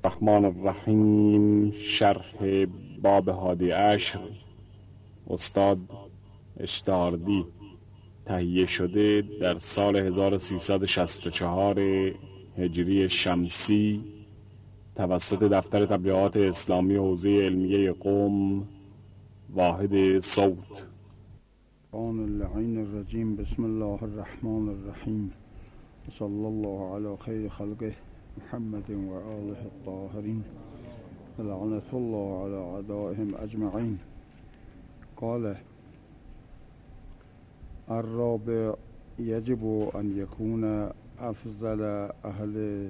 الرحمن الرحیم. شرح باب هادی عشر، استاد اشتهاردی. تهیه شده در سال 1364 هجری شمسی توسط دفتر تبلیغات اسلامی حوزه علمیه قم، واحد صوت. الشیطان اللعین الرجیم. بسم الله الرحمن الرحیم. صلی الله علی خیر خلقه محمد و آله الطاهرین لعنت الله علی اعدائهم اجمعین. قال الرابع يجب أن يكون أفضل أهل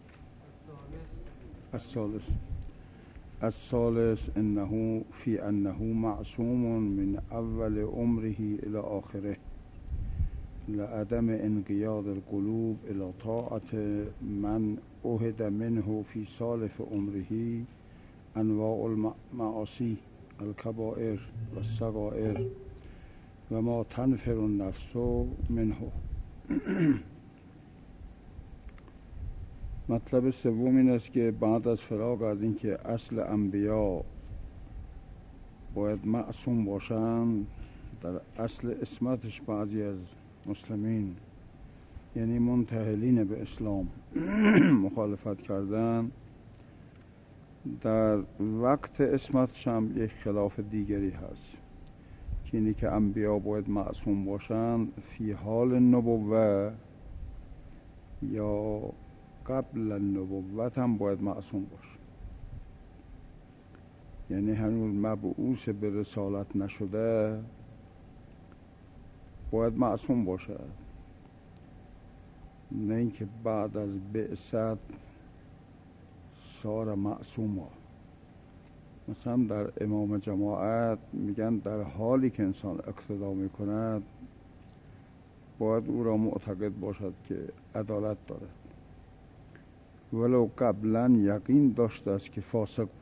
الثالث إنه في أنه معصوم من أول عمره إلى آخره لعدم انقياد القلوب إلى طاعة من عهد منه في سالف عمره أنواع المعاصي الكبائر والصغائر و ما تنفر النفس منه. مطلب سوم این است که بعد از فراغ از اینکه اصل انبیا باید معصوم باشند، در اصل عصمتش بعضی از مسلمین یعنی منتهلین به اسلام مخالفت کردن، در وقت عصمتش هم یک خلاف دیگری هست که اینی که انبیا باید معصوم باشند فی حال نبوت یا قبل النبوت هم باید معصوم باشه. یعنی هنوز مبعوث به رسالت نشده باید معصوم باشه، نه اینکه بعد از بعثت صار معصوما. مثلا در امام جماعت میگن در حالی که انسان اقتدا میکند باید او را معتقد باشد که عدالت دارد، ولو قبلا یقین داشته است که فاسق بود.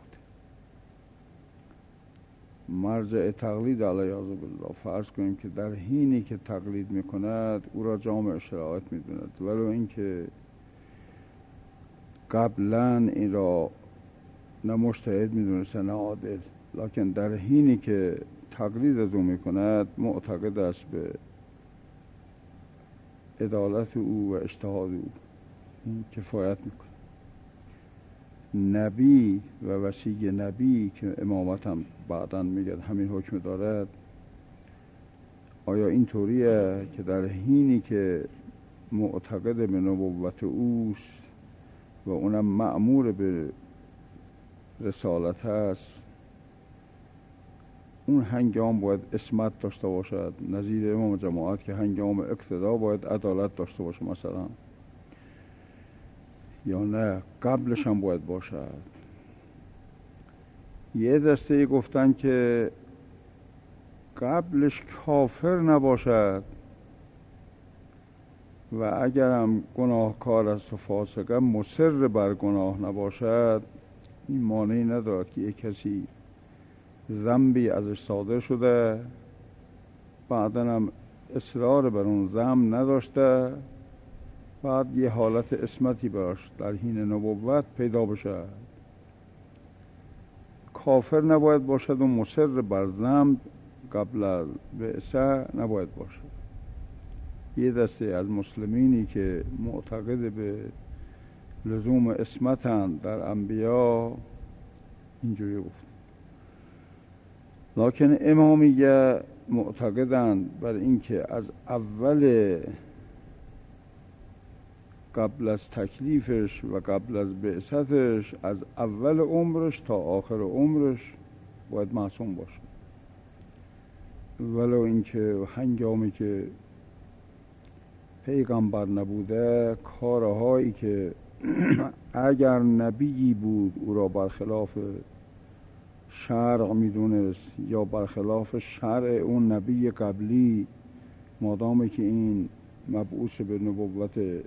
مرجع تقلید علیه بالله، فرض کنیم که در حینی که تقلید میکند او را جامع شرایط میدوند، ولو اینکه قبلا این را نه مجتهد میدونست نه عادل، لکن در حینی که تقلید از او میکند معتقد است به عدالت او و اجتهاد او، این کفایت میکنه. نبی و وصی نبی که امامت هم بعداً میگه همین حکم دارد، آیا این طوریه که در حینی که معتقد به نبوت اوست و اونم مأمور به رسالت هست، اون هنگام باید عصمت داشته باشد، نظیر امام جماعت که هنگام اقتدا باید عدالت داشته باشه مثلا، یا نه قبلش هم باید باشد. یه دسته گفتن که قبلش کافر نباشد و اگرم گناهکار است و فاسقه مصر بر گناه نباشد، این مانعی ندارد که یک کسی ذنبی ازش صادر شده بعداً هم اصرار بر اون ذنب نداشته، بعد یه حالت عصمتی براش در حین نبوت پیدا بشه. کافر نباید باشد و مصر بر ذنب قبل از بعثه نباید باشد. یه دسته از مسلمینی که معتقد به لزوم عصمتند در انبیا اینجوری گفت، لکن امامیه معتقدند بر اینکه از اول قبل از تکلیفش و قبل از بعثتش، از اول عمرش تا آخر عمرش باید معصوم باشه، ولو اینکه هنگامی که پیغمبر نبوده کارهایی که اگر نبیی بود او را برخلاف شرع میدونست یا برخلاف شرع اون نبی قبلی، مادامی که این مبعوث به نبوت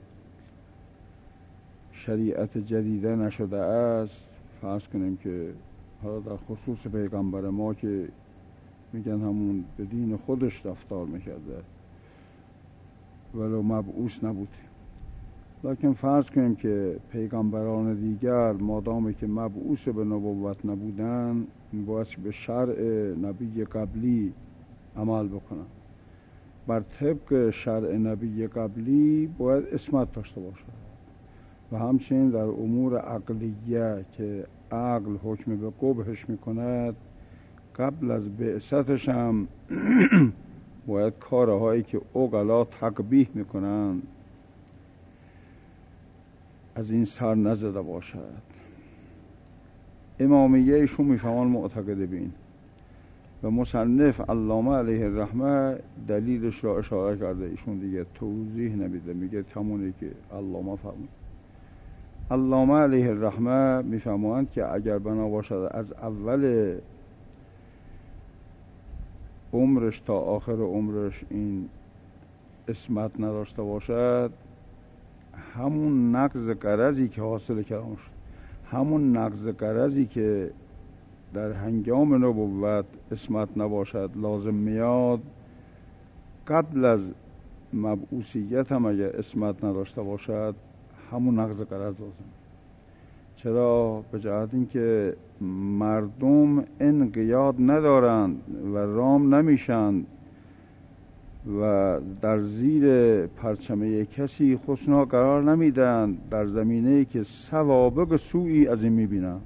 شریعت جدیده نشده است، فرض کنیم که حالا در خصوص پیغمبر ما که میگن همون به دین خودش رفتار میکرده ولو مبعوث نبوده، لکن فرض کنیم که پیغمبران دیگر مادامی که مبعوث به نبوت نبودن باید به شرع نبی قبلی عمل بکنن. بر طبق شرع نبی قبلی باید عصمت داشته باشد و همچنین در امور عقلیه که عقل حکم به قبحش میکند قبل از بعثتش هم باید کارهایی که عقلا تقبیح میکنند از این سر نزده باشد. امامیه ایشون میفهمان معتقد بین و مصنف علامه علیه الرحمه دلیلش را اشاره کرده، ایشون دیگه توضیح نمیده، میگه همونی که علامه فرمود. علامه علیه الرحمه میفهمند که اگر بنا باشد از اول عمرش تا آخر عمرش این عصمت نداشته باشد، همون نقض غرضی که حاصل کلام شد، همون نقض غرضی که در هنگام نبوت عصمت نباشد لازم میاد، قبل از مبعوثیت هم اگر عصمت نداشته باشد همون نقض غرض لازم. چرا؟ به جهت اینکه مردم انقیاد ندارند و رام نمیشند و در زیر پرچمه کسی خودشون قرار نمیدن در زمینه‌ای که سوابق سوئی از این میبینن.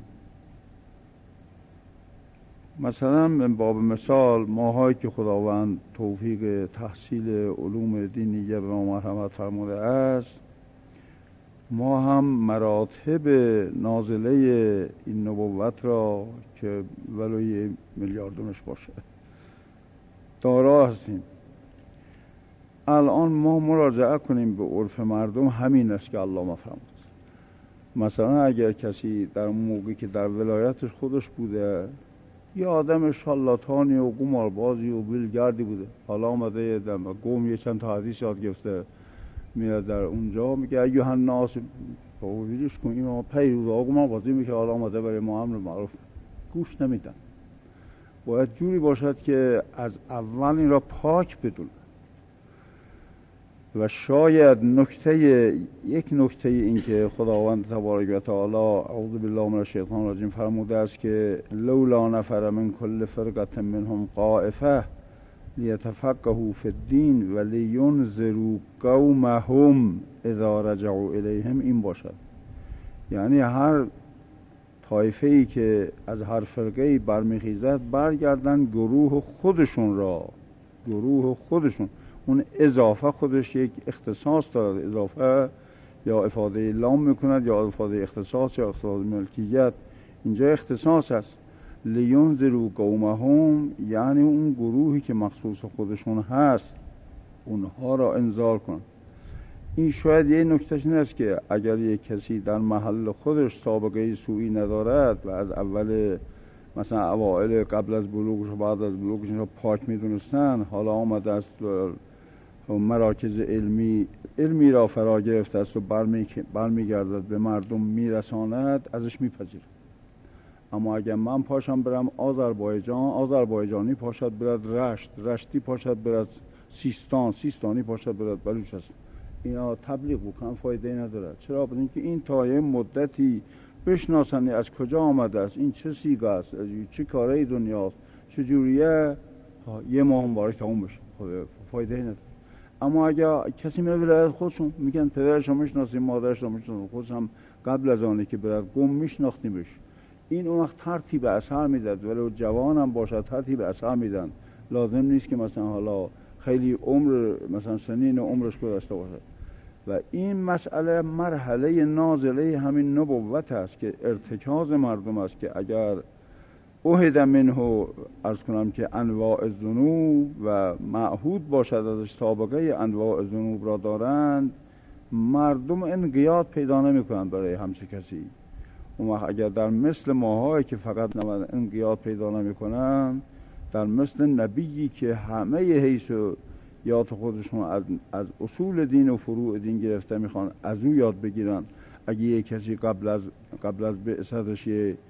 مثلا من باب مثال ماهایی که خداوند توفیق تحصیل علوم دینیه به ما مرحمت فرموده است، ما هم مراتب نازله این نبوت را که ولوی میلیاردونش باشه دارا هستیم. الان ما مراجعه کنیم به عرف مردم، همین است که علامه فرمود. مثلا اگر کسی در موقعی که در ولایتش خودش بوده یه آدم شالاتانی و قماربازی و بیلگردی بوده، حالا آمده در قوم یه چند تا حدیث یاد گرفته، میاد در اونجا میگه ایها الناس، ویلش کن این ما پیروز قماربازی میشه، حالا آمده برای ما امر معروف، گوش نمیدن. باید جوری باشد که از اول این را پاک بدونه. و شاید یک نکته این که خداوند تبارک و تعالی اعوذ بالله من الشیطان الرجیم فرموده است که لولا نفر من کل فرقة منهم طائفة لیتفقهوا فی الدین و لینذروا قومهم اذا رجعوا الیهم، این باشد. یعنی هر طایفه‌ای که از هر فرقه‌ای برمیخیزد برگردن گروه خودشون. اون اضافه خودش یک اختصاص دارد، اضافه یا افاده لام میکند یا افاده اختصاص یا افاده ملکیت، اینجا اختصاص است. لینذروا قومهم یعنی اون گروهی که مخصوص خودشون هست اونها را انذار کن. این شاید یه نکتهش این است که اگر یک کسی در محل خودش سابقه سوئی ندارد و از اول مثلا اوائل قبل از بلوغش و بعد از بلوغش را پاک میدونستن، حالا آمده است مراکز علمی را فرا گرفته است و برمیگردد به مردم میرساند، ازش میپذیرد. اما اگر من پاشم برم آذربایجانی پاشد برد رشتی پاشد برد سیستانی پاشد برد بلوچستان، اینا تبلیغ بکنم فایده نداره. چرا؟ برای اینکه این تا یه مدتی بشناسنی از کجا آمده است، این چه سیگه است، چه کاره دنیاست، چه جوریه، یه ماه مبارک تموم بشه، فایده نداره. اما اگر کسی میبره خودشون میگن پدرش رو میشناسیم، مادرش رو میشناسیم، خودش هم قبل از آنی که برد گم میشناختیمش، این اون وقت ترتیب اثر میداد. ولو جوان هم باشد ترتیب اثر میدن. لازم نیست که مثلا حالا خیلی عمر مثلا سنین عمرش گذشته باشه. و این مسئله مرحله نازله همین نبوت است که ارتکاز مردم است که اگر اوهد منه عرض کنم که انواع ذنوب و معهود باشد ازش سابقه انواع ذنوب را دارند، مردم انقیاد پیدا نمی کنند برای همچه کسی. اون وقت اگر در مثل ماهایی که فقط انقیاد پیدا نمی کنند، در مثل نبیی که همه حیث و یاد خودشون از اصول دین و فروع دین گرفته میخوان از او یاد بگیرن. اگه یک کسی قبل از بعثتش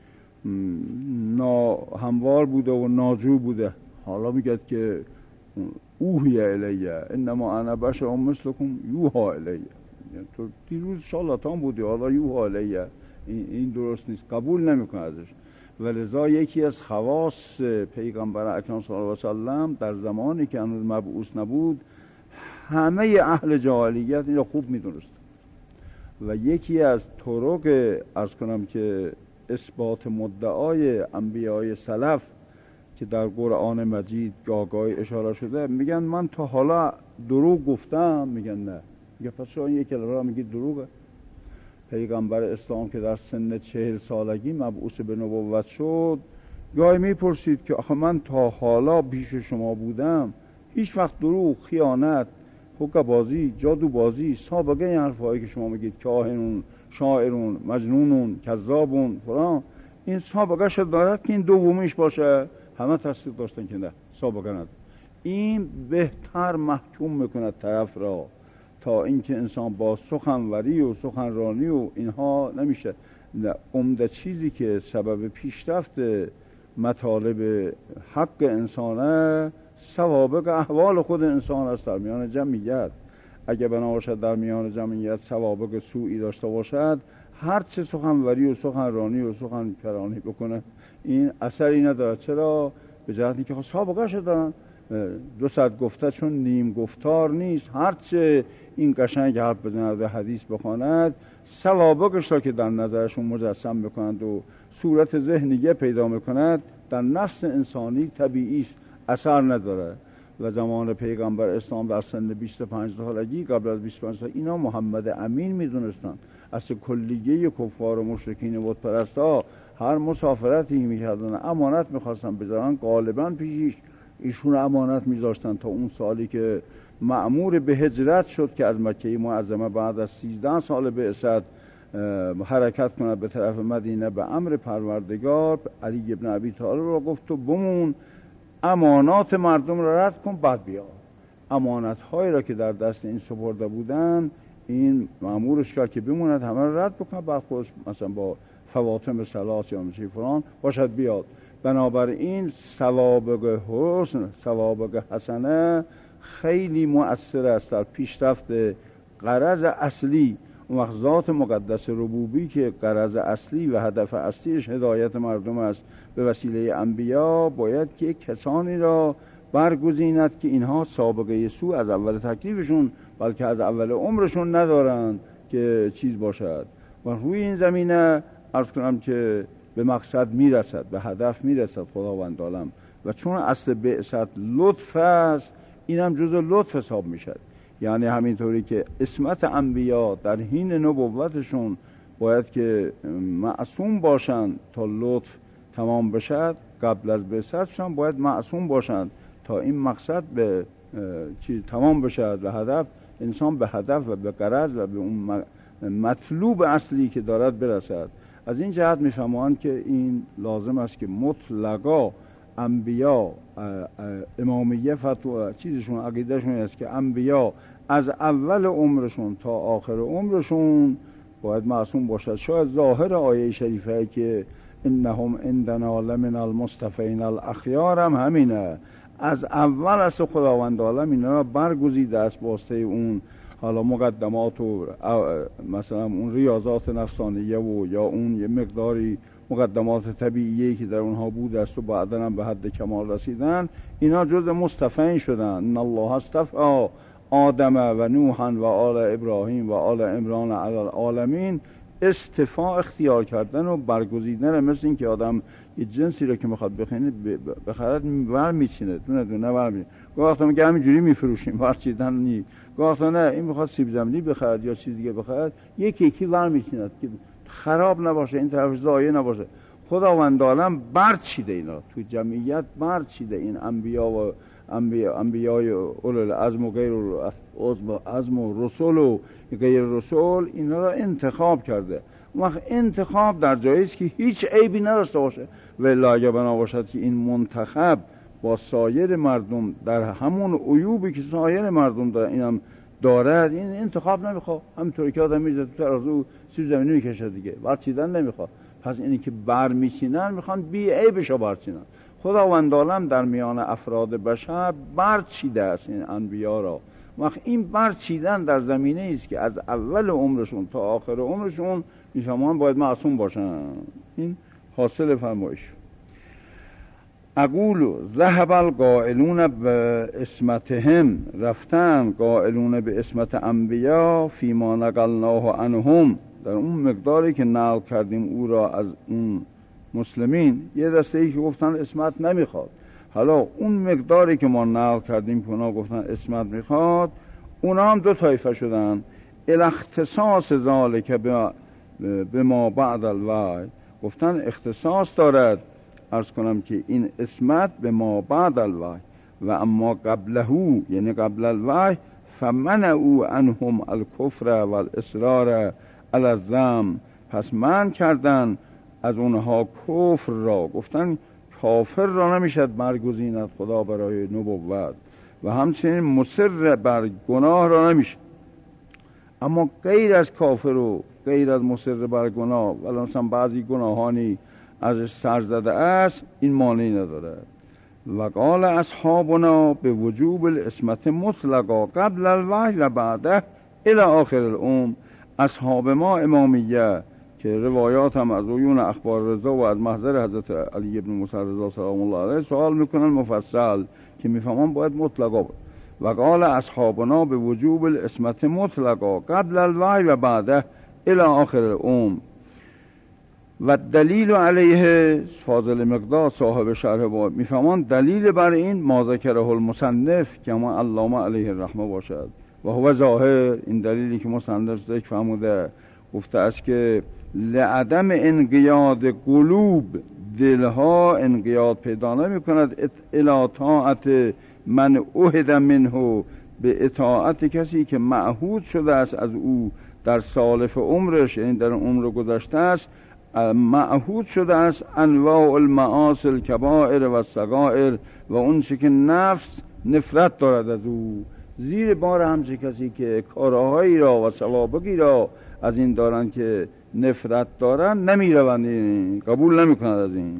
هموار بوده و ناجو بوده، حالا میگه که اوحی الیه انما انا بشر مثلکم یوحی الیه، تو دیروز شالاتان بودی حالا یو علیه، این درست نیست، قبول نمیکنه ازش. ولذا یکی از خواص پیغمبر اکرم صلی الله علیه و سلم در زمانی که هنوز مبعوث نبود، همه اهل جاهلیت این را خوب میدونست و یکی از طرق عرض کنم که اثبات مدعای انبیای سلف که در قرآن مجید گاهی اشاره شده، میگن من تا حالا دروغ گفتم؟ میگن نه. میگه پس شما یک کلمه میگی دروغه؟ پیغمبر اسلام که در سن 40 سالگی مبعوث به نبوت شد، گاهی میپرسید که آخه من تا حالا پیش شما بودم هیچ وقت دروغ، خیانت، حقه بازی، جادو بازی، سابقه این حرفایی که شما میگید کاهنون، شاعرون، مجنونون، کذابون فلان، این سابقه شد دارد که این دومیش باشه؟ همه تصدیق داشتن که نه، سابقه نداره. این بهتر محکوم میکند طرف را تا اینکه انسان با سخنوری و سخنرانی و اینها نمیشه. عمده چیزی که سبب پیشرفت مطالب حق انسانه سوابق احوال خود انسان است در میان جمعیت. اگه بنا باشد در میان جمعیت سوابق سوئی داشته باشد، هر چه سخنوری و سخنرانی و سخنکرانی بکنه این اثری ندارد. چرا؟ به جهتی که سابقه شده دارن. 200 گفته چون نیم گفتار نیست. هرچه این قشنگ حرف بزند و حدیث بخواند، سوابقش را که در نظرشون مجسم بکنند و صورت ذهنیه پیدا میکند، در نفس انسانی طبیعی است، اثر نداره. و زمان پیغمبر اسلام در سن 25 سالگی، قبل از 25 سال، اینا محمد امین میدونستن. اصل کلیه کفار و مشرکین بت پرستا هر مسافرتی میکردن، امانت میخواستن بذارن، غالبا پیش ایشون امانت میذاشتن تا اون سالی که مأمور به هجرت شد که از مکه معظمه بعد از 13 سال بعثت حرکت کند به طرف مدینه. به امر پروردگار علی ابن ابی طالب را گفت تو بمون، امانات مردم را رد کن، بعد بیا. امانت هایی را که در دست این سپرده بودن، این مأمورش کرد که بموند، همه را رد بکنه، بعد خودش مثلا با فواطم ثلاث یا مثل فلان باشد بیاد. بنابراین سوابق حسن، سوابق حسنه خیلی مؤثر است در پیشرفت غرض اصلی. اون وقت ذات مقدس ربوبی که غرض اصلی و هدف اصلیش هدایت مردم است به وسیله انبیا، باید که کسانی را برگزیند که اینها سابقه سو از اول تکلیفشون بلکه از اول عمرشون ندارند که چیز باشد. و روی این زمینه عرض کنم که به مقصد میرسد، به هدف میرسد خداوند عالم. و چون اصل بعثت لطف است، اینم جزء لطف حساب میشد. یعنی همینطوری که عصمت انبیا در حین نبوتشون باید که معصوم باشند تا لطف تمام بشد، قبل از بعثتشون باید معصوم باشند تا این مقصد به چیز تمام بشد و هدف انسان به هدف و به غرض و به اون مطلوب اصلی که دارد برسد. از این جهت میفهمند که این لازم است که مطلقا انبیا امامیه فتوا چیزشون عقیدهشون است که انبیا از اول عمرشون تا آخر عمرشون باید معصوم باشد. شاید ظاهر آیه شریفه که انهم عندنا لمن المصطفین الاخیار هم همینه، از اول از خداوند عالم اینا را برگزیده است واسطه اون حالا مقدمات و مثلا اون ریاضات نفسانیه و یا اون یه مقداری مقدمات طبیعیه که در اونها بود است و بعداً هم به حد کمال رسیدن، اینا جزء مصطفین شدن. ان الله اصطفى آدم و نوحا و آل ابراهیم و آل عمران علی العالمین. استفاء اختیار کردن و برگزیدن، مثل این که آدم یه جنسی رو که میخواد بخرد برمیچینه، دونه دونه برمیچینه. گاه وقتا میگه همینجوری میفروشیم، برچیدن نی. گاه وقتا نه، این میخواد سیب زمینی بخرد یا چیز دیگه بخرد، یکی یکی برمیچیند که خراب نباشه، این طرف ضایع نباشه. خداوند عالم برچیده اینا تو جمعیت، برچیده این انبیا و انبیای اولو العزم و غیر العزم و رسول و غیر رسول، اینا را انتخاب کرده. وقت انتخاب در جایی است که هیچ عیبی نداشته باشه. ولی اگه بنا باشد که این منتخب با سایر مردم در همون عیوبی که سایر مردم دارن اینم دارد، این انتخاب نمیخواد. همینطوری که آدم میزه تو ترازو سیب زمینی میکشه دیگه، برچیدن نمیخواد. پس اینی که برمیچینن میخوان بی عیبشو برچینن. خداوند عالم در میان افراد بشر برچیده است این انبیا را. وقت این برچیدن در زمینه است که از اول عمرشون تا آخر عمرشون میفهمان باید معصوم باشن. این حاصل فرمایش. اقول ذهب القائلون به اسمتهم، رفتن قائلون به اسمت انبیا فیما نقلناه عنهم، در اون مقداری که نقل کردیم او را از اون مسلمین. یه دسته ای که گفتن اسمت نمیخواد، حالا اون مقداری که ما نقل کردیم که اونا گفتن اسمت میخواد، اونا هم دو طایفه شدن. الاختصاص ذالک به ما بعد الوحی، گفتن اختصاص دارد، عرض کنم که این اسمت به ما بعد الوحی و اما قبله، یعنی قبل الوحی، فمنعوا عنهم الکفر و الاصرار علی الذم، پس منع کردن از اونها کفر را، گفتن کافر را نمیشد برگزیند خدا برای نبوت و همچنین مصر بر گناه را نمیشد. اما غیر از کافر و غیر از مصر بر گناه، ولی مثلا بعضی گناهانی ازش سر زده است، این مانعی نداره. و قال اصحابنا به وجوب الاسمت مطلقا قبل الوحی و بعده الى آخر الام. اصحاب ما امامیه که روایات هم از عیون اخبار رضا و از محضر حضرت علی بن موسی رضا سلام الله علیه سوال میکنن مفصل که میفهمن باید مطلقا بود. و قال اصحابنا به وجوب الاسمت مطلقا قبل الوحی و بعده الى آخر الام. و دلیل علیه فاضل مقداد صاحب شرح باید میفهمان دلیل بر این ما ذکره المصنف که ما علامه علیه الرحمه باشد و هو ظاهر. این دلیلی که مصنف ذکر فرموده، گفته است که لعدم انقیاد قلوب، دلها انقیاد پیدا نمی کند الی طاعت من عهد منه، به اطاعت کسی که معهود شده است از او در سالف عمرش، یعنی در عمر گذشته است معهود شده است انواع المعاصی الکبائر و الصغائر و اون چه که نفس نفرت دارد از او. زیر بار همچه کسی که کارهایی را و سوابقی را از این دارن که نفرت دارن نمیروند، قبول نمیکنند از این.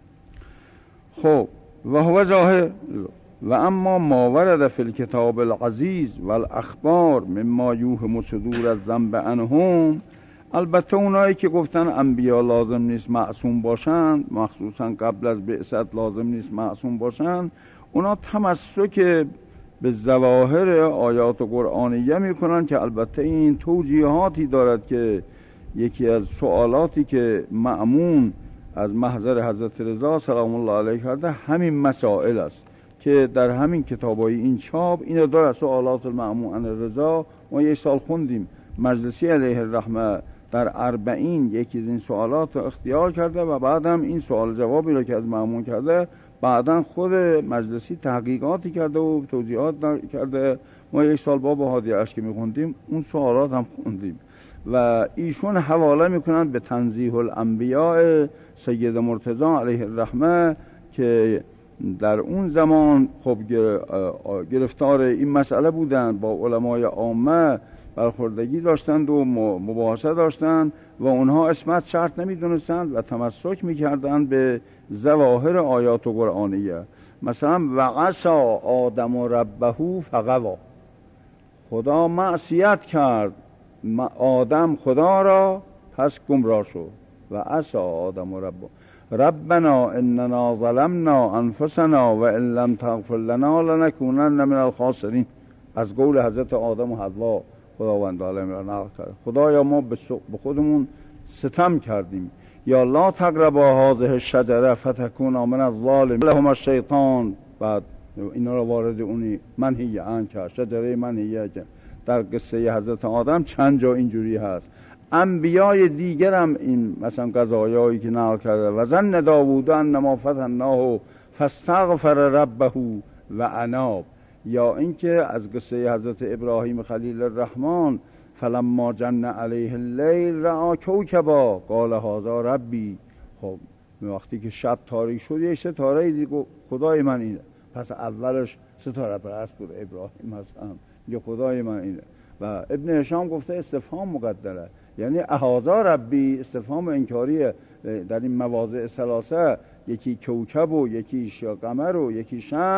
خب و هو ظاهر. و اما ما ورد فی الکتاب العزیز و الاخبار مما یوهم صدور الذنب عنهم، البته اونایی که گفتن انبیا لازم نیست معصوم باشند، مخصوصا قبل از بعثت لازم نیست معصوم باشند، اونا تمسک به ظواهر آیات قرآنیه میکنن که البته این توجیهاتی دارد که یکی از سوالاتی که مأمون از محضر حضرت رضا سلام الله علیه کرده همین مسائل است که در همین کتابای این چاپ اینو داره. سوالات المأمون عن رضا ما یک سال خوندیم، مجلسی علیه الرحمه در 40 یکی از این سوالات رو اختیار کرده و بعدم این سوال جوابی رو که از مأمون کرده بعداً خود مجلسی تحقیقاتی کرده و توضیحات کرده. ما یک سال باب هادی اشک میخوندیم، اون سوالات هم خوندیم و ایشون حواله میکنن به تنزیه الانبیاء سید مرتضی علیه الرحمه که در اون زمان خب گرفتار این مسئله بودن، با علمای عامه برخوردگی داشتند و مباحثه داشتند و اونها اسمت شرط نمیدونستند و تمسک میکردند به ظواهر آیات قرآنیه. مثلا وعصا آدم ربه فغوا، خدا معصیت کرد آدم خدا را پس گمراه شد. و عصا آدم ربه ربنا اننا ظلمنا انفسنا و ان لم تغفر لنا لنکونن من الخاسرین، از قول حضرت آدم و حوا خداوند عالم را نقل کرد. خدایا ما به خودمون ستم کردیم، یا لا تقربا هذه الشجره فتکونا من الظالمین لهم الشیطان. بعد اینا را وارد اونی منهی عن کرد، شجره منهیه که در قصه حضرت آدم چند جا اینجوری هست. انبیای دیگر هم این مثلا قضایایی که نقل کرده و ظن داوود انما فتناه فاستغفر ربه و اناب، یا اینکه از قصه حضرت ابراهیم خلیل الرحمن فلما جن علیه اللیل رأى کوکبا قال هذا ربی. خب وقتی که شب تاریک شد یک ستاره دید خدای من اینه، پس اولش ستاره پرست بود ابراهیم هستم یا خدای من اینه. و ابن هشام گفته استفهام مقدره، یعنی اهذا ربی استفهام انکاریه. در این مواضع ثلاثه، یکی کوکب و یکی قمر و یکی شمس،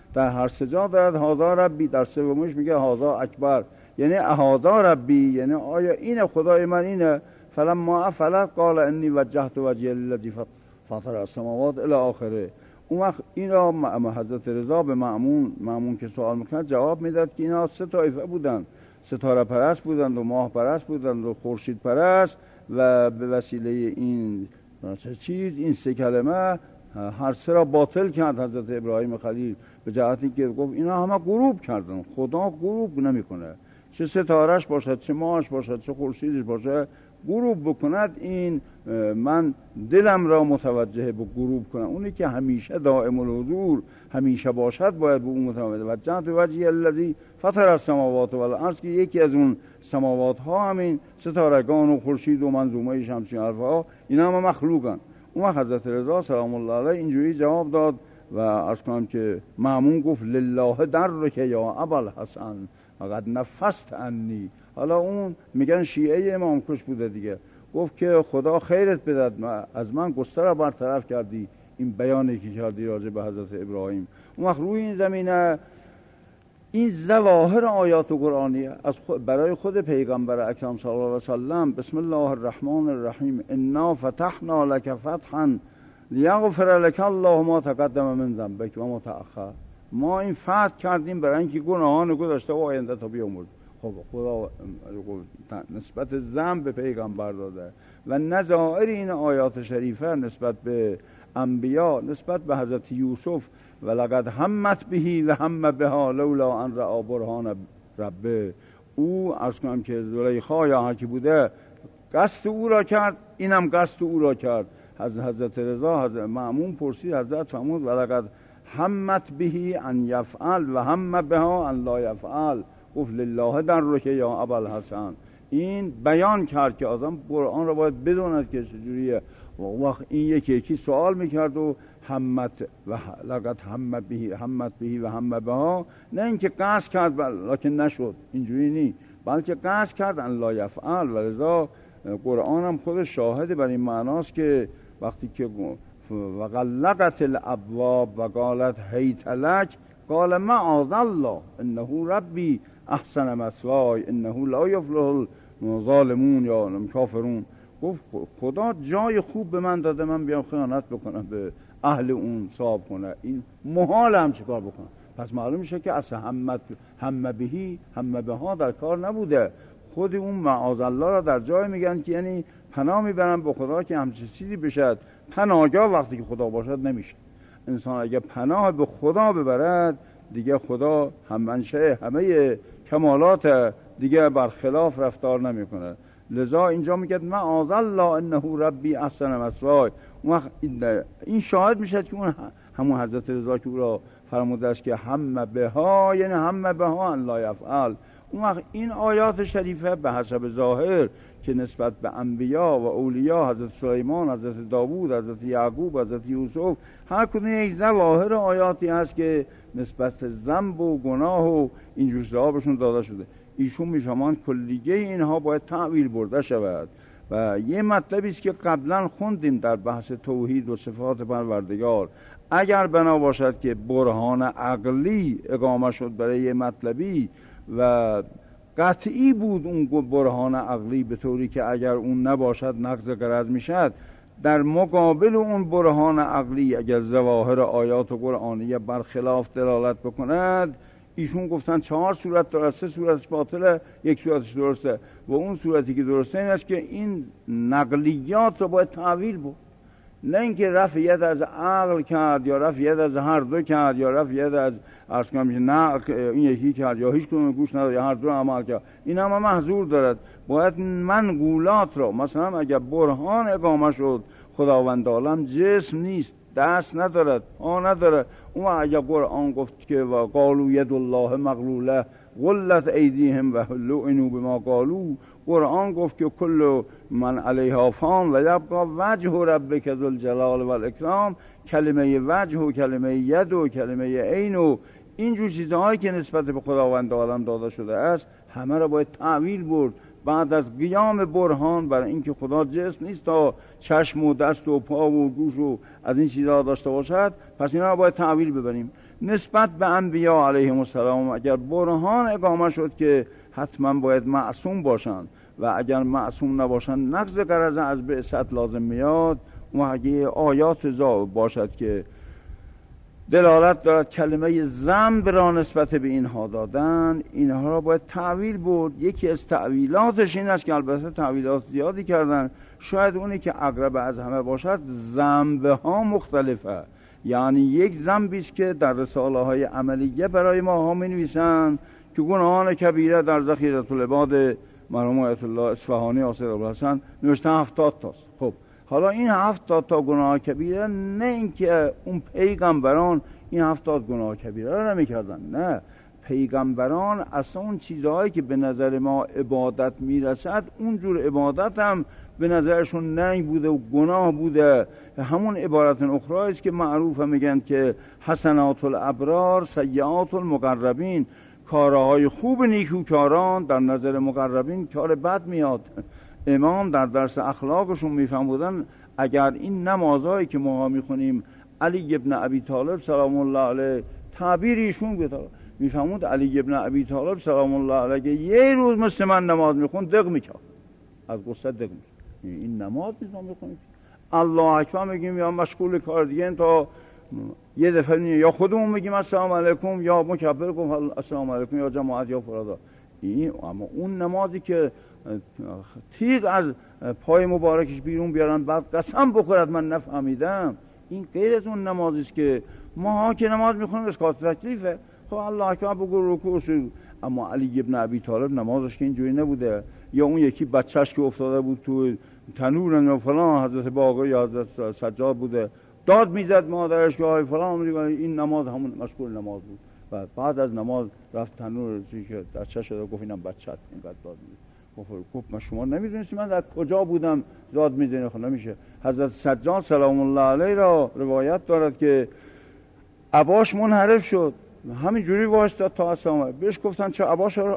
در هر سه جا دارد هذا ربی، در سومش میگه هذا اکبر، یعنی هذا ربی، یعنی آیا این خدای من اینه. فلما افلت قال انی وجهت وجهی للذی فطر السماوات الی آخره. اون وقت این را حضرت رضا به مأمون که سوال میکرد جواب میداد که اینا سه طایفه بودن، ستاره پرست بودند و ماه پرست بودند و خورشید پرست، و به وسیله این چیز، این سه کلمه هر سه را باطل کرد حضرت ابراهیم خلیل، به جهتی که گفت اینا همه غروب کردن. خدا غروب نمیکنه، چه ستارهش باشد، چه ماهش باشد، چه خورشیدش باشد، غروب بکند این من دلم را متوجه به غروب کنم. اونی که همیشه دائم الحضور همیشه باشد باید به اون متوجه. وجهت وجهی الذی فطر السماوات والارض، که یکی از اون سماوات ها همین ستارگان و خورشید و منظومه شمسی و حرفها، اینا هم مخلوقن. اون حضرت رضا سلام الله علیه اینجوری جواب داد و عرض کنم که مأمون گفت لله درک یا ابوالحسن فقد نفست عنی. حالا اون میگن شیعه امام کش بوده دیگه، گفت که خدا خیرت بدد، از من گسته را برطرف کردی، این بیانی که کردی راجع به حضرت ابراهیم. اون وقت روی این زمینه این ظواهر آیات قرآنی برای خود پیغمبر اکرم صلی الله علیه و سلم، بسم الله الرحمن الرحیم انا فتحنا لك فتحا لیغفر لك الله ما تقدم من ذنبک و ما تأخر. ما این فتح کردیم برای اینکه گناهان گذشته و آینده تا بیامرز. خب خدا نسبت ذنب به پیغمبر داده و نظائر این آیات شریفه نسبت به انبیا، نسبت به حضرت یوسف ولقد همت بهی و هم بها لولا ان رأى برهان ربه. او عرض کنم که زلیخا یا هر کی بوده قصد او را کرد، اینم قصد او را کرد. حضرت رضا حضرت مأمون پرسید، حضرت فرمود ولقد همت بهی ان یفعل و هم بها ان لا یفعل. گفت لله درک یا ابوالحسن. این بیان کرد که آدم قرآن را باید بدوند که چجوریه. وقت این یکی سوال میکرد و همت و لقد همت بهی و هم بها، نه اینکه قصد کرد لکن نشد، اینجوری نی، بلکه قصد کرد ان لا یفعل. و لذا قرآن هم خود شاهد بر این معناست که وقتی که و غلقت الابواب و قالت هیت لک قال معاذ الله انه ربی احسن مثوای انه لا یفلح الظالمون یا کافرون. گفت خدا جای خوب به من داده، من بیام خیانت بکنم به اهل اون صاحب کنه، این محال هم چیکار بکنم. پس معلوم میشه که اصلا هم بهی هم بها در کار نبوده. خود اون معاذ الله را در جای میگن که یعنی پناه میبرن به خدا که همچین چیزی بشد. پناهگاه وقتی که خدا باشد نمیشه. انسان اگه پناه به خدا ببرد دیگه خدا هم منشأ همه کمالات دیگه برخلاف رفتار نمیکنه. لذا اینجا میگه معاذ الله انه ربی احسن مثوای. اون وقت این شاهد میشه که اون همون حضرت رضا که او را فرموده است که هم بها یعنی هم بها ان لا یفعل. اون وقت این آیات شریفه به حسب ظاهر که نسبت به انبیا و اولیاء، حضرت سلیمان، حضرت داوود، حضرت یعقوب، حضرت یوسف، هر کدوم یک ظواهر آیاتی هست که نسبت ذنب و گناه و این جور بهشون داده شده. ایشون میفهمند کلیه اینها باید تعویل برده شود. و یه مطلبی است که قبلا خوندیم در بحث توحید و صفات پروردگار، اگر بنا باشد که برهان عقلی اقامه شد برای یه مطلبی و قطعی بود اون برهان عقلی، به طوری که اگر اون نباشد نقض غرض میشد، در مقابل اون برهان عقلی اگر ظواهر آیات قرآنیه برخلاف دلالت بکند، ایشون گفتن 4 صورت داره، 3 صورتش باطله، 1 صورتش درسته. و اون صورتی که درسته این است که این نقلیات رو باید تعویل بود، نه اینکه رفع ید از عقل کرد یا رفع ید از هر دو کرد یا رفع ید از عرض کنم نه این یکی کرد یا هیچ کدوم گوش نداد یا هر دو عمل کرد. این هم محظور دارد. باید منقولات رو، مثلا اگر برهان اقامه شد خداوند عالم جسم نیست، دست ندارد، پا ندارد، اون اگر قرآن گفت که و قالوا ید الله مغلوله غلت ایدیهم و لعنوا بما قالوا، قرآن گفت که کل من علیها فان و یبقى وجه ربک ذو الجلال و الاکرام. کلمه وجه و کلمه ید و کلمه عین و اینجور چیزهایی که نسبت به خداوند عالم داده شده است همه را باید تعویل برد بعد از قیام برهان برای اینکه خدا جسم نیست تا چشم و دست و پا و گوش و از این چیزها داشته باشد. پس اینا را باید تعویل ببریم. نسبت به انبیا علیهم السلام اگر برهان اقامه شد که حتما باید معصوم باشند و اگر معصوم نباشند نقض غرض از بعثت لازم میاد، و اگه آیات باشد که دلالت دارد کلمه ذنب را نسبت به اینها دادن، اینها را باید تعویل بود. یکی از تعویلاتش این است که البته تعویلات زیادی کردن، شاید اونی که اقرب از همه باشد ذنب ها مختلفه، یعنی یک ذنبی است که در رساله های عملیه برای ما ها می نویسند که گناهان کبیره در ذخیرة العباد مرحوم آیت الله اصفهانی آصر ابوالحسن نوشته 70 تاست. خب حالا این 70 تا گناه کبیره، نه اینکه اون پیغمبران این 70 گناه کبیره رو نمی‌کردن، نه، پیغمبران اصلا اون چیزهایی که به نظر ما عبادت میرسد اونجور عبادت هم به نظرشون ننگ بوده و گناه بوده. همون عبارت اخرى است که معروفه، میگن که حسنات الابرار سیئات المقربین، کارهای خوب نیکوکاران در نظر مقربین کار بد میاد. امام در درس اخلاقشون میفهمودن اگر این نمازهایی که ما میخونیم، علی ابن ابی طالب سلام الله علیه تعبیر ایشون بود، میفهمود علی ابن ابی طالب سلام الله علیه یه روز مثل من نماز میخون دق میکرد، از غصه دق میکرد. این نماز ما میخونیم الله اکبر میگیم یا مشغول کار دیگه، تا یه دفعه یا خودمون میگیم السلام علیکم یا مکبر کن السلام علیکم یا جماعت یا فرادا. این اما اون نمازی که تیغ از پای مبارکش بیرون بیارن بعد قسم بخورد من نفهمیدم، این غیر از اون نمازی است که ما ها که نماز میخونیم اسکات تکلیفه. خب الله اکبر بگو رکوع شد. اما علی ابن ابی طالب نمازش که اینجوری نبوده. یا اون یکی بچهش که افتاده بود تو تنور و فلان، حضرت باقر یا حضرت سجاد بوده، داد میزد مادرش که های فلان، این نماز همون مشغول نماز بود. و بعد از نماز رفت تنور که در چه شده، گفت اینم بچت اینقدر داد میزد. گفت من شما نمیدونید من در کجا بودم داد میزنه؟ خب نمیشه. حضرت سجاد سلام الله علیه را روایت دارد که عباش منحرف شد، همین جوری وایستاد تا اسلام. بهش گفتن چه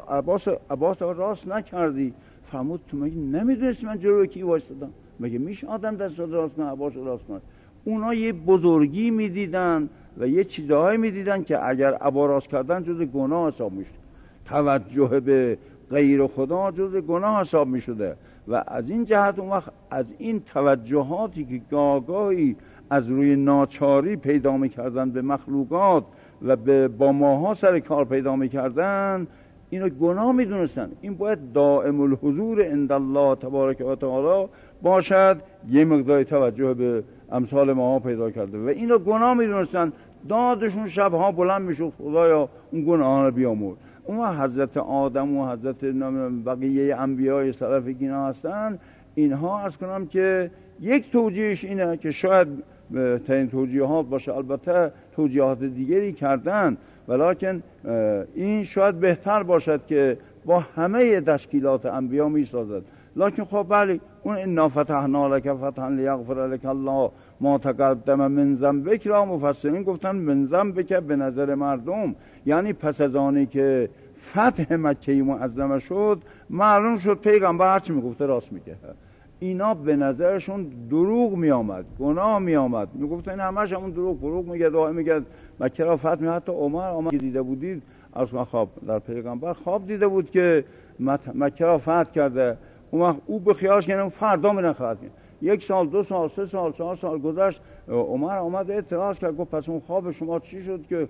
عباس راست نکردی؟ فرمود تو مگه نمیدونستی من جلوی کی وایستادم؟ مگه میشه آدم دست راست کنه عباس راست کنه؟ اونا یه بزرگی میدیدن و یه چیزهایی میدیدن که اگر عبا راست کردن جز گناه حساب میشد، توجه به غیر خدا جز گناه حساب میشده. و از این جهت اون وقت از این توجهاتی که گاهی از روی ناچاری پیدا میکردن به مخلوقات و با ماها سر کار پیدا میکردن، اینو گناه میدونستن. این باید دائم الحضور عند الله تبارک و تعالی باشد، یه مقدار توجه به امثال ماها پیدا کرده و اینو گناه میدونستن. دادشون شبها بلند میشد خدایا اون گناه رو بیامرز. اون حضرت آدم و حضرت بقیه انبیای سلف که اینا هستن، اینها از کنم که یک توجیهش اینه که شاید تا این توجیهات باشه، البته توجیهات دیگری کردن، ولکن این شاید بهتر باشد که با همه تشکیلات انبیا می سازد. لکن خب بله، اون انا فتحنا لک فتحا لیغفر لک الله ما تقدم من ذنبک را مفسرین گفتن من ذنبک به نظر مردم، یعنی پس از آنی که فتح مکه معظمه شد معلوم شد پیغمبر هرچی میگفته راست میگه. اینا به نظرشون دروغ می آمد، گناه می آمد، می گفتن این همش همون دروغ میگه، دعا میگه مکه را فتح می. حتی عمر دیده بودید از خواب در پیغمبر خواب دیده بود که مکه را فتح کرده. اون وقت او به خیالش کنه فردا میرن فتح کنه. 1 سال 2 سال 3 سال 4 سال گذشت، عمر اومد اعتراض کرد، گفت پس اون خواب شما چی شد که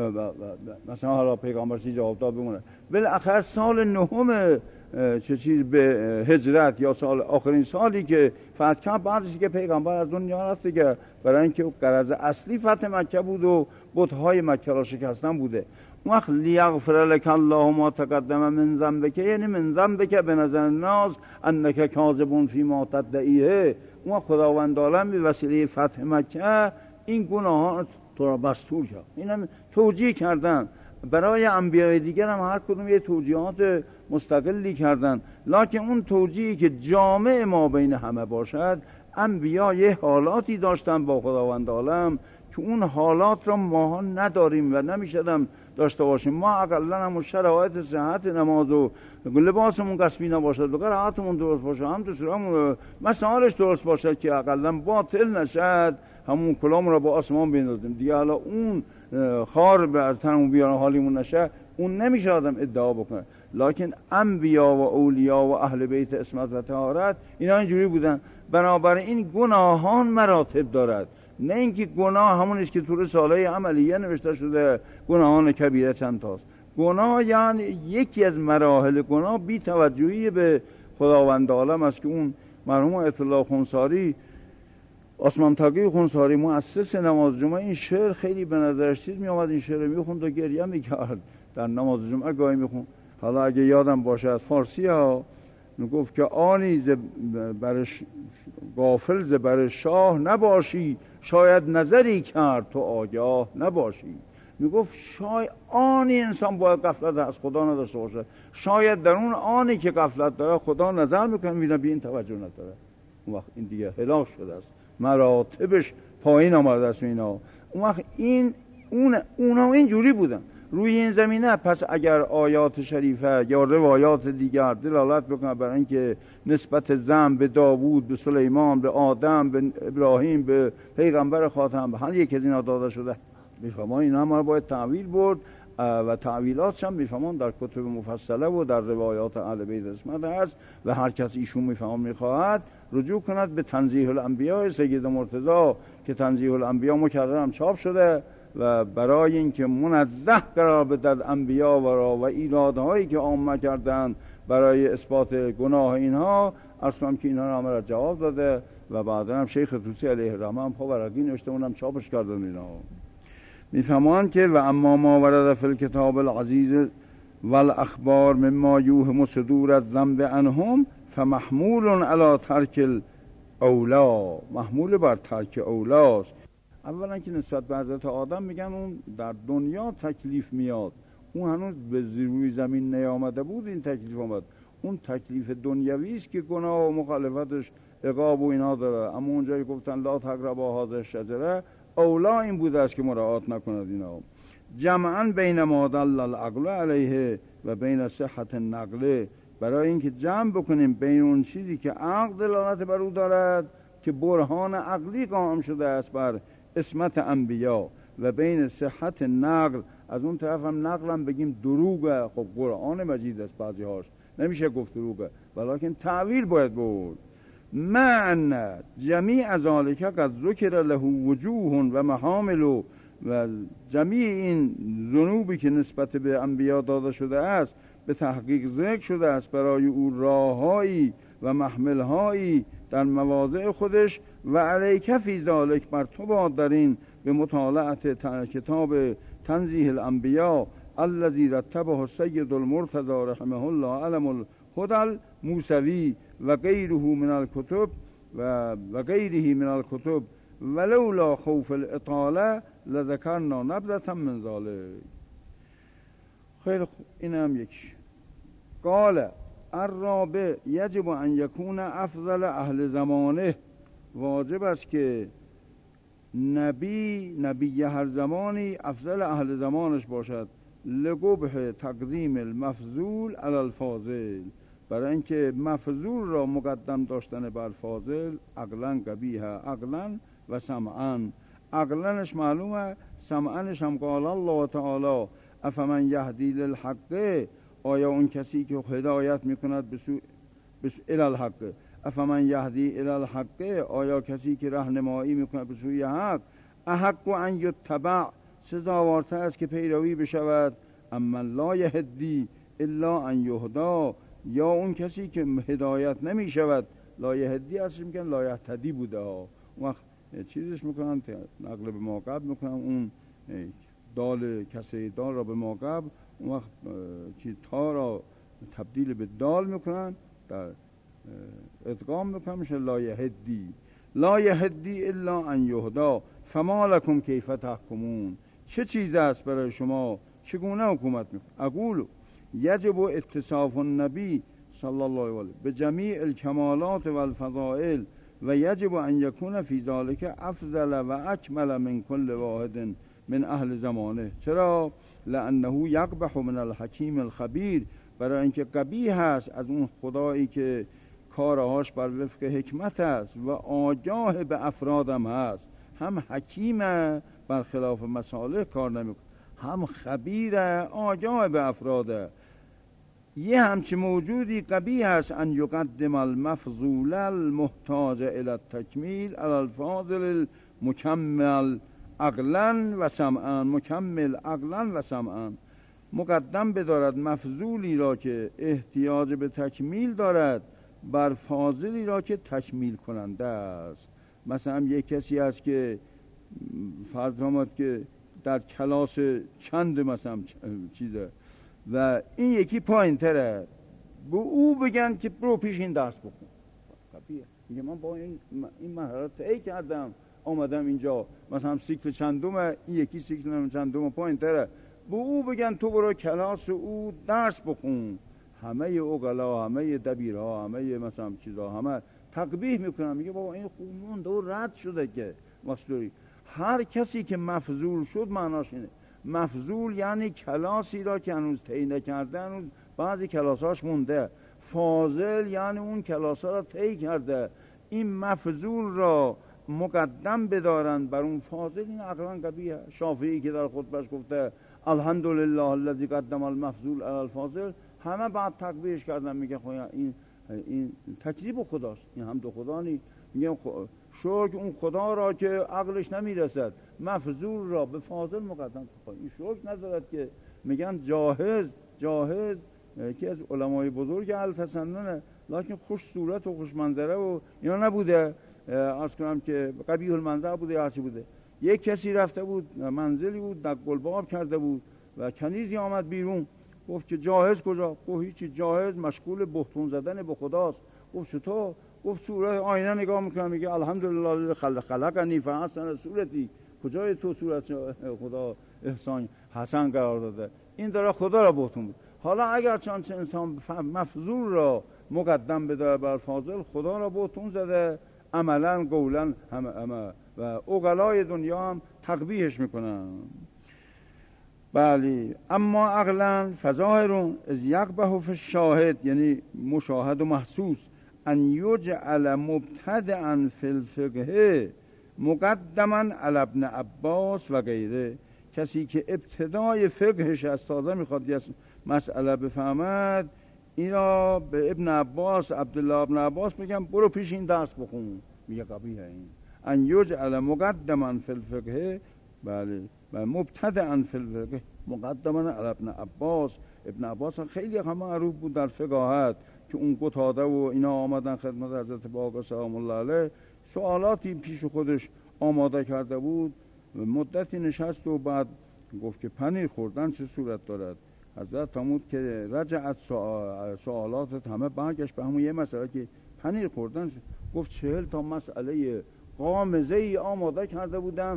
مثلا حالا پیغمبر چیز جواب داد بمونه؟ بالاخره سال 9 چه چیز به هجرت یا سال آخرین سالی که فتح کرد، بعدش که پیغمبر از دنیا رفت دیگه، برای اینکه غرض اصلی فتح مکه بود و بت‌های مکه را شکستن بوده. اون وقت لیغفر لک الله ما تقدم من ذنبک، یعنی من ذنبک به نظر الناس انک کاذب فیما تدعیه. اون خداوند عالم به وسیله فتح مکه این گناهان تو را مستور کرد. اینم توجیه کردن. برای انبیاء دیگر هم هر کدوم یه توجیهات مستقلی کردن، لکن اون توجیهی که جامع ما بین همه باشد، انبیاء یه حالاتی داشتن با خداوند عالم که اون حالات را ما نداریم و نمیشدم داشته باشیم. ما اقلا هم شرایط صحت نماز و لباسمون قصبی نباشد و قرائتمون درست باشه، هم تو مسائلش درست باشه که اقلا باطل نشد، همون کلام را با آسمان بندازیم دیگه. حالا اون خار از تنمون بیارن حالیمون نشه، اون نمیشه آدم ادعا بکنه. لکن انبیا و اولیا و اهل بیت عصمت و طهارت اینا اینجوری بودن. بنابراین گناهان مراتب دارد، نه اینکه گناه همون است که تو رساله عملیه نوشته شده گناهان کبیره چند تاست. گناه یعنی یکی از مراحل گناه بی توجهی به خداوند عالم است که اون مرحوم آیت الله خونساری، آسمان تاقی خونساری، مؤسس نماز جمعه، این شعر خیلی به نظرش چیز می آمد، این شعر میخوند و گریه میکرد در نماز جمعه گاهی میخوند. حالا اگه یادم باشد فارسی ها میگفت که آنی غافل ز بر شاه نباشی، شاید نظری کرد تو آگاه نباشی. میگفت آنی انسان باید غفلت از خدا نداشته باشه، شاید در اون آنی که غفلت داره خدا نظر میکنه میبینه به این توجه نداره، اون وقت این دیگه هلاک شده است، مراتبش پایین آمده است اینا. اون وقت اونا اینجوری بودن روی این زمینه. پس اگر آیات شریفه یا روایات دیگر دلالت بکنه بر اینکه نسبت ذم به داوود، به سلیمان، به آدم، به ابراهیم، به پیغمبر خاتم، به هر یک از اینا داده شده، میفهمان اینا ما باید تعویل برد و تعویلاتش هم میفهمان در کتب مفصله و در روایات اهل بیت عصمت هست و هر کس ایشون میفهمان میخواهد رجوع کند به تنزیه الانبیاء سید مرتضی که تنزیه الانبیاء مکررم چاپ شده و برای اینکه منزه قرار بدهد انبیا و ایرادهایی که عامه کردن برای اثبات گناه اینها، عرض کنم که اینها همه را جواب داده و بعدا هم شیخ طوسی علیه الرحمه هم خب ورقی نوشته اونم چاپش کردن اینا. میفهمان که و اما ما ورد فی الکتاب العزیز والاخبار مما یوهم صدور الذنب عنهم فمحمول علی ترک الاولا، محمول بر ترک اولاست. اولا که نسبت به حضرت آدم میگن اون در دنیا تکلیف میاد، اون هنوز به روی زمین نیامده بود این تکلیف آمد. اون تکلیف دنیوی است که گناه و مخالفتش عقاب و اینا داره، اما اونجایی گفتن لا تقربا هذه الشجره اولا این بوده است که مراعات نکند اینا. جمعا بین ما دل العقل علیه و بین صحت النقل، برای اینکه جمع بکنیم بین اون چیزی که عقل دلالت بر او دارد که برهان عقلی قائم شده است بر عصمت انبیا و بین صحت نقل، از اون طرف هم نقل هم بگیم دروغه، خب قرآن مجید است بعضی هاش نمیشه گفت دروغه ولیکن تعویل باید بود. من جمیع ذالک قد ذکر له وجوه و محامل و جمیع این ذنوبی که نسبت به انبیا داده شده است به تحقیق ذکر شده است برای او راههایی و محملهایی در مواضع خودش و علیک فی ذالک بر تو باد در این به مطالعت کتاب تنزیه الانبیا الذی رتبه السید المرتضی رحمه الله علم الهدى الموسوی و غیره من الکتب و غیره من الکتب ولولا خوف الاطاله لذکرنا نبذة من ذلک. خیلی خوب، این هم یکی. قال الرابع یجب ان یکون افضل اهل زمانه، واجب است که نبی هر زمانی افضل اهل زمانش باشد. لقبح تقدیم المفضول علی الفاضل، برای اینکه مفضول را مقدم داشتن بر فاضل عقلا قبیح، عقلا و سمعا. عقلنش معلومه، سمعنش هم قال الله تعالی افمن یهدی للحق، آیا اون کسی که هدایت میکند به الی الحق، افمن یهدی الی الحق، آیا کسی که راهنمایی میکند به سوی حق، احق ان یتبع، سزاوارتر است که پیروی بشود، اما لا یهدی الا ان یهدا، یا اون کسی که هدایت نمی شود، لا یهدی اصلش میگن لا یهتدی بوده ها، اون وقت چیزش میکنن نقل به ما قبل میکنن، اون دال کسی دال را به ما قبل، اون وقت چیز تا را تبدیل به دال میکنن، در ادغام میکنن میشه لا یهدی، لا یهدی الا ان یهدا فما لکم کیف تحکمون، چه چیز است برای شما چگونه حکومت میکنید؟ اقول یجب اتصاف النبی صلی الله علیه به جمیع الکمالات و الفضائل و یجب ان یکون فی ذلک افضل و اکمل من کل واحد من اهل زمانه. چرا؟ لانه یقبح من الحکیم الخبیر، برای اینکه قبیح است از اون خدایی که کارهاش بر وفق حکمت است و آگاه به افرادم هست، هم حکیمه برخلاف مصالح کار نمیکنه، هم خبیر آگاه به افراده. یه همچه موجودی قبیح است ان یقدم المفضول المحتاج الى التکمیل علی الفاضل المکمل عقلا و سمعا، مکمل عقلا و سمعا، مقدم بدارد مفضولی را که احتیاج به تکمیل دارد بر فاضلی را که تکمیل کننده است. مثلا یک کسی هست که فرض آمد که در کلاس چند مثلا چیزه و این یکی پایین تره، به او بگن که برو پیش این درس بکن. میگه من با این مرحله طی کردم آمدم اینجا، مثلا سیکل چندومه، این یکی سیکل چندومه پایین تره، به او بگن تو برو کلاس او درس بخون. همه اوغلا، همه دبیرها، همه مثلا چیزا همه تقبیح میکنن، میگه بابا این خونون دو رد شده که مصدوری. هر کسی که مفضول شد معناش اینه. مفضول یعنی کلاسی را که هنوز طی نکرده، هنوز بعضی کلاساش مونده. فاضل یعنی اون کلاسا را طی کرده. این مفضول را مقدم بدارن بر اون فاضل، این عقلا قبیحه. شافعی که در خطبهش گفته الحمدلله الذی قدم المفضول علی الفاضل، همه بعد تقبیحش کردن، میگه خدا این تکذیب خداست، این حمد خدا نی. میگه شکر اون خدا را که عقلش نمیرسد مفضول را به فاضل مقدم کنه، این شکر ندارد که. میگن جاهز که از علمای بزرگ اهل تسننه، لکن خوش صورت و خوش منظره و اینا نبوده. عرض کنم که قبیح المنظر بوده، هرچی بوده. یک کسی رفته بود منزلی بود در گلباب کرده بود و کنیزی آمد بیرون، گفت که جاهز کجا؟ گفت هیچی، جاهز مشغول بهتون زدن به خداست. گفت چطور؟ گفت صورت آینه نگاه میکنم، میگه الحمدلله خلقنی فاحسن صورتی. کجای تو صورت خدا احسان حسن قرار داده؟ این داره خدا را بهتون بود. حالا اگر چنانچه انسان مفضول را مقدم بداره بر فاضل، خدا را بهتون زده عملا قولا همه و اوغلای دنیا هم تقبیحش میکنن. بله، اما عقلا فظاهرون از یقبح فی الشاهد، یعنی مشاهد و محسوس، ان یجعل مبتدعا فی الفقه مقدما علی ابن عباس و غیره. کسی که ابتدای فقهش از تازه میخواد یه مسئله بفهمد، اینا به ابن عباس، عبدالله ابن عباس میگن برو پیش این درس بخون. میگه قبیحه این ان یجعل مقدما فی الفقه، بله، و مبتدعا فی الفقه مقدما علی ابن عباس. ابن عباس خیلی هم معروف بود در فقاهت که اون قتاده و اینا آمدن خدمت حضرت باقر سلام الله علیه، سوالاتی پیش خودش آماده کرده بود. مدتی نشست و بعد گفت که پنیر خوردن چه صورت دارد؟ حضرت فرمود که رجعت سوالاتت همه برگشت به همون یه مسئله که پنیر خوردن. گفت 40 تا مسئله غامضه‌ای آماده کرده بودم،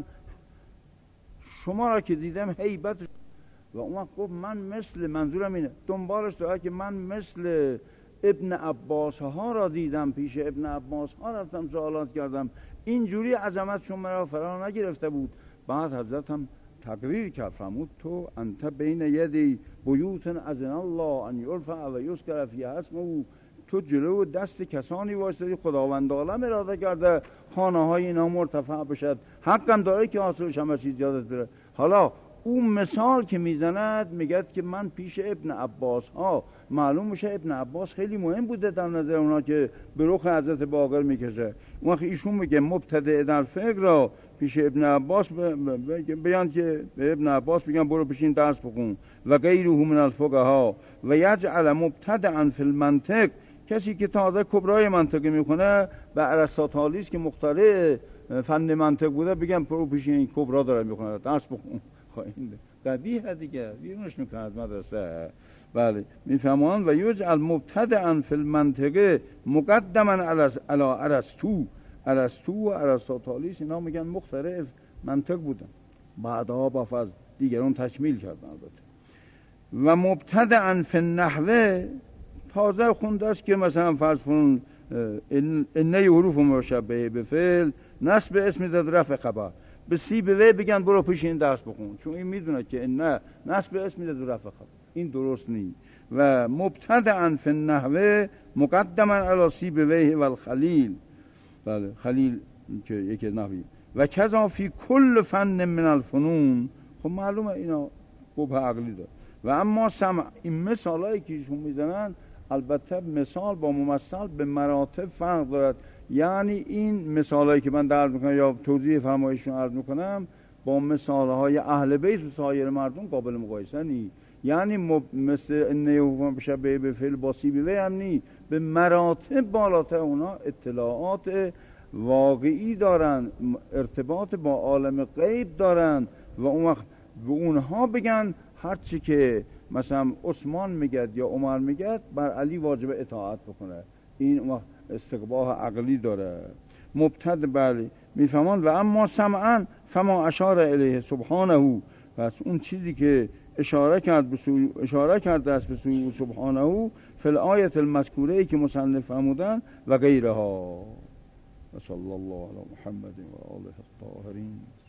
شما را که دیدم هیبت. و اون وقت گفت من مثل، منظورم اینه دنبالش داره که من مثل ابن عباس ها را دیدم، پیش ابن عباس ها رفتم سوالات کردم، اینجوری عظمت شما را فرا نگرفته بود. بعد حضرت هم تقریر کرد، فرمود تو انت بین یدی بیوت اذن الله ان یرفع و یذکر فیها اسمه، تو جلو دست کسانی واسطه خداوند عالم اراده کرده خانه های اینا مرتفع بشد، حقم داره که حاصلش همه چیز یادت بره. حالا اون مثال که میزند میگه که من پیش ابن عباس ها، معلوم میشه ابن عباس خیلی مهم بوده در نظر اونا که به رخ حضرت باقر میکشه. اون وقت ایشون میگه مبتدع در فقه را پیش ابن عباس بیان که به ابن عباس بگن برو پیش این درس بخون و غیره من الفقها و یجعل مبتدعا فی المنطق، کسی که تازه کبرای منطقی میکنه و ارسطاطالیس که مخترع فن منطق بوده بگن برو پیش این کبرا داره میکنه درس بخون. این قبیحه دیگه، بیرونش میکنه از مدرسه. بله، میفهمان و یجعل مبتدعا فی المنطقه مقدما علی ارسطو و ارسطاطالیس، اینا میگن مخترع منطق بودن، بعدها با فضل دیگران تکمیل کردن البته. و مبتدعا فی النحوه، تازه خونده است که مثلا فرض کن انه حروف مشبهه به فعل نصب اسم داد رفع خبر، به سی به وی بگن برو پیش این درس بخون، چون این میدونه که انه نصب اسم داد رفع خبر، این درست نیست. و مبتدعا فی النحوه مقدما علی سی به وی و الخلیل، بله خلیل که یکی نحوی، و کذا فی کل فن من الفنون. خب معلومه اینا قبح عقلی داره. و اما سمع، این مثالایی که ایشون میزنن البته مثال با ممثل به مراتب فرق دارد. یعنی این مثالایی که من درد میکنم یا توضیح فرمایشون عرض میکنم با مثالهای اهل بیت و سایر مردم قابل مقایسه نی. یعنی مثل نیوفان بشبه به فعل باسی به هم نی، به مراتب بالاتر اونا اطلاعات واقعی دارن، ارتباط با عالم غیب دارن و اون وقت به اونها بگن هرچی که مثلا عثمان میگد یا عمر میگد بر علی واجب اطاعت بکنه. این اون وقت استقباح عقلی داره. مبتد بله میفهمان. و اما سمعا فما اشار الیه سبحانه، پس اون چیزی که اشاره کرده است به سوی سبحانه فی الآیت المذکوره ای که مصنف فرمودن و غیرها. و صلی الله علی محمد و آله الطاهرین.